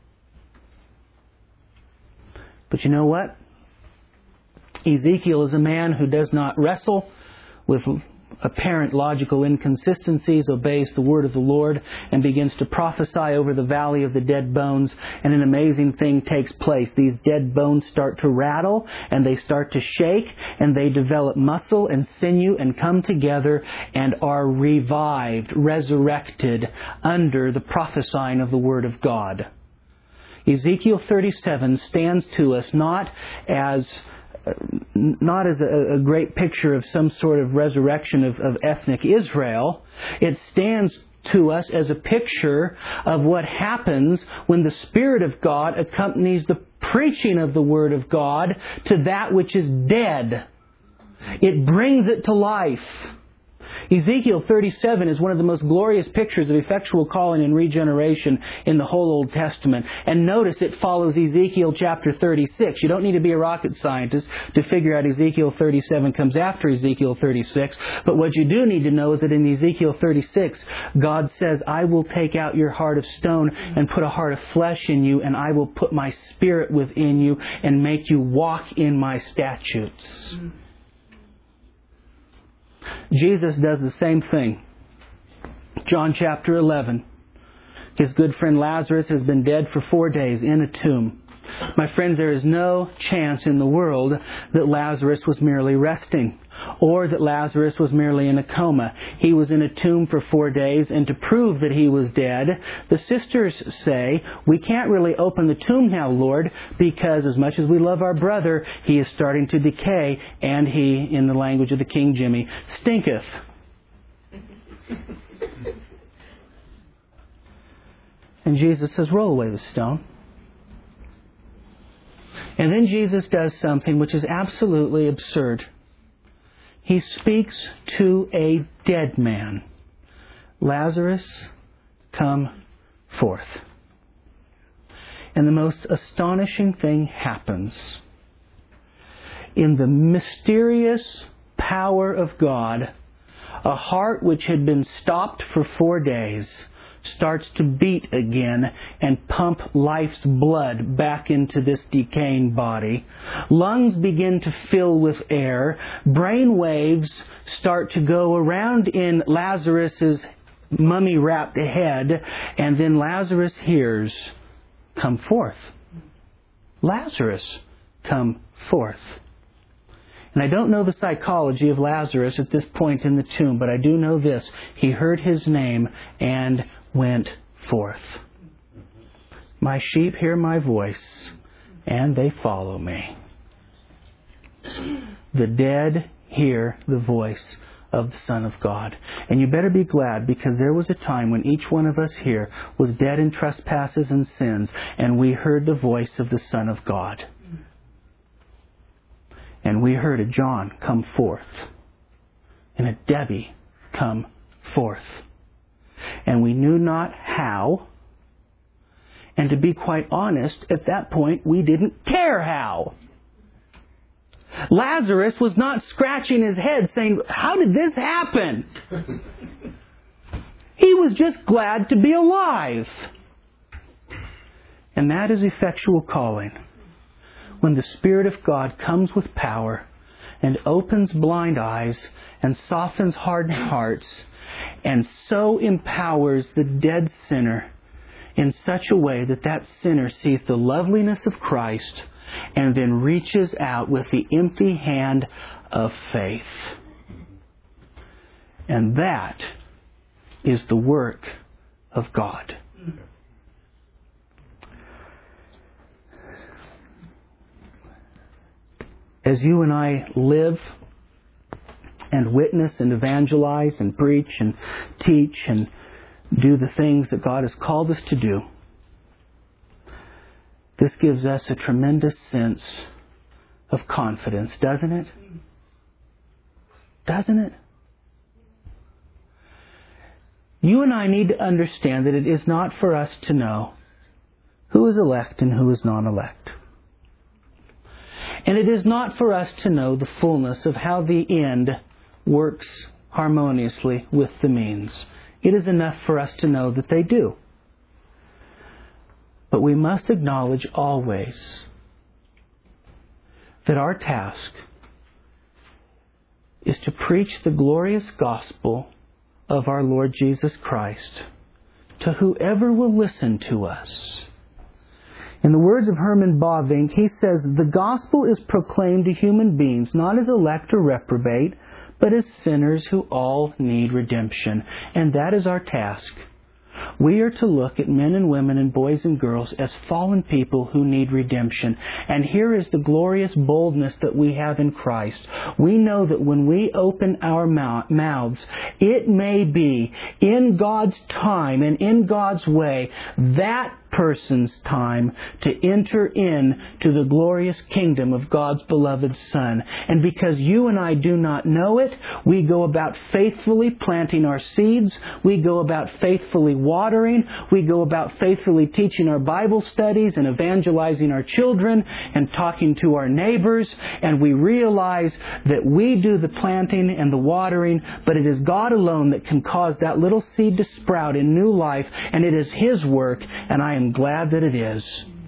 But you know what? Ezekiel is a man who does not wrestle with apparent logical inconsistencies, obeys the word of the Lord, and begins to prophesy over the valley of the dead bones, and an amazing thing takes place. These dead bones start to rattle, and they start to shake, and they develop muscle and sinew and come together and are revived, resurrected under the prophesying of the word of God. Ezekiel 37 stands to us not as a great picture of some sort of resurrection of ethnic Israel. It stands to us as a picture of what happens when the Spirit of God accompanies the preaching of the Word of God to that which is dead. It brings it to life. Ezekiel 37 is one of the most glorious pictures of effectual calling and regeneration in the whole Old Testament. And notice it follows Ezekiel chapter 36. You don't need to be a rocket scientist to figure out Ezekiel 37 comes after Ezekiel 36. But what you do need to know is that in Ezekiel 36, God says, I will take out your heart of stone and put a heart of flesh in you, and I will put my Spirit within you and make you walk in my statutes. Jesus does the same thing. John chapter 11. His good friend Lazarus has been dead for 4 days in a tomb. My friends, there is no chance in the world that Lazarus was merely resting, or that Lazarus was merely in a coma. He was in a tomb for 4 days, and to prove that he was dead, the sisters say, we can't really open the tomb now, Lord, because as much as we love our brother, he is starting to decay, and he, in the language of the King Jimmy, stinketh. And Jesus says, roll away the stone. And then Jesus does something which is absolutely absurd. He speaks to a dead man. Lazarus, come forth. And the most astonishing thing happens. In the mysterious power of God, a heart which had been stopped for 4 days starts to beat again and pump life's blood back into this decaying body. Lungs begin to fill with air. Brain waves start to go around in Lazarus's mummy-wrapped head, and then Lazarus hears, come forth. Lazarus, come forth. And I don't know the psychology of Lazarus at this point in the tomb, but I do know this. He heard his name and went forth. My sheep hear my voice, and they follow me. The dead hear the voice of the Son of God. And you better be glad, because there was a time when each one of us here was dead in trespasses and sins, and we heard the voice of the Son of God. And we heard a John come forth, and a Debbie come forth. And we knew not how. And to be quite honest, at that point, we didn't care how. Lazarus was not scratching his head saying, how did this happen? He was just glad to be alive. And that is effectual calling. When the Spirit of God comes with power and opens blind eyes and softens hardened hearts, and so empowers the dead sinner in such a way that that sinner sees the loveliness of Christ and then reaches out with the empty hand of faith. And that is the work of God. As you and I live and witness and evangelize and preach and teach and do the things that God has called us to do, this gives us a tremendous sense of confidence, doesn't it? Doesn't it? You and I need to understand that it is not for us to know who is elect and who is non-elect. And it is not for us to know the fullness of how the end works harmoniously with the means. It is enough for us to know that they do. But we must acknowledge always that our task is to preach the glorious gospel of our Lord Jesus Christ to whoever will listen to us. In the words of Herman Bavinck, he says, "The gospel is proclaimed to human beings not as elect or reprobate, but as sinners who all need redemption." And that is our task. We are to look at men and women and boys and girls as fallen people who need redemption. And here is the glorious boldness that we have in Christ. We know that when we open our mouths, it may be in God's time and in God's way, that person's time to enter in to the glorious kingdom of God's beloved Son. And because you and I do not know it, we go about faithfully planting our seeds. We go about faithfully watering. We go about faithfully teaching our Bible studies and evangelizing our children and talking to our neighbors. And we realize that we do the planting and the watering, but it is God alone that can cause that little seed to sprout in new life. And it is His work, and I am glad that it is.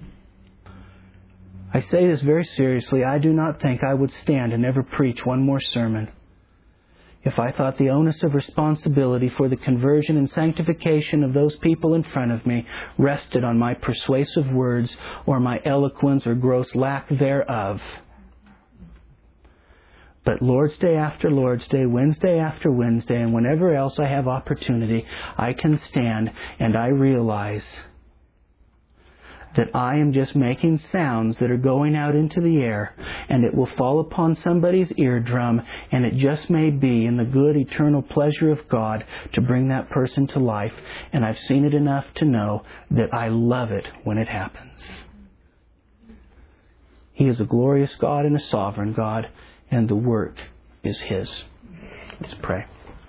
I say this very seriously. I do not think I would stand and never preach one more sermon if I thought the onus of responsibility for the conversion and sanctification of those people in front of me rested on my persuasive words or my eloquence or gross lack thereof. But Lord's Day after Lord's Day, Wednesday after Wednesday, and whenever else I have opportunity, I can stand and I realize that I am just making sounds that are going out into the air, and it will fall upon somebody's eardrum, and it just may be in the good eternal pleasure of God to bring that person to life. And I've seen it enough to know that I love it when it happens. He is a glorious God and a sovereign God, and the work is His. Let's pray.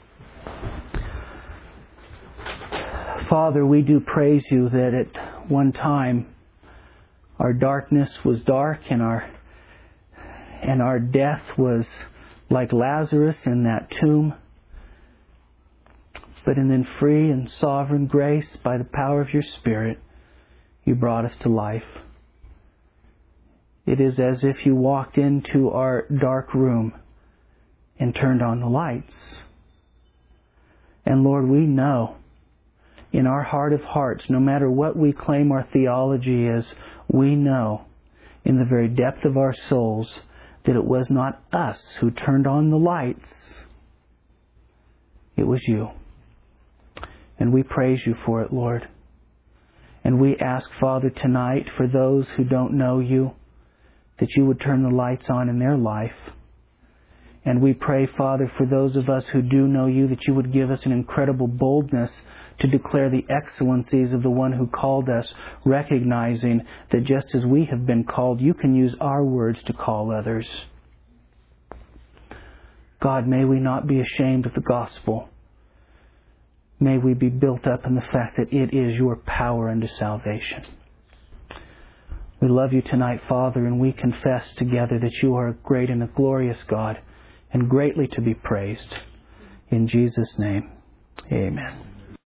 Father, we do praise You that at one time our darkness was dark and our death was like Lazarus in that tomb. But in then free and sovereign grace, by the power of Your Spirit, You brought us to life. It is as if You walked into our dark room and turned on the lights. And Lord, we know in our heart of hearts, no matter what we claim our theology is, we know in the very depth of our souls that it was not us who turned on the lights. It was You. And we praise You for it, Lord. And we ask, Father, tonight for those who don't know You, that You would turn the lights on in their life. And we pray, Father, for those of us who do know You, that You would give us an incredible boldness to declare the excellencies of the One who called us, recognizing that just as we have been called, You can use our words to call others. God, may we not be ashamed of the gospel. May we be built up in the fact that it is Your power unto salvation. We love You tonight, Father, and we confess together that You are a great and a glorious God, and greatly to be praised. In Jesus' name, amen.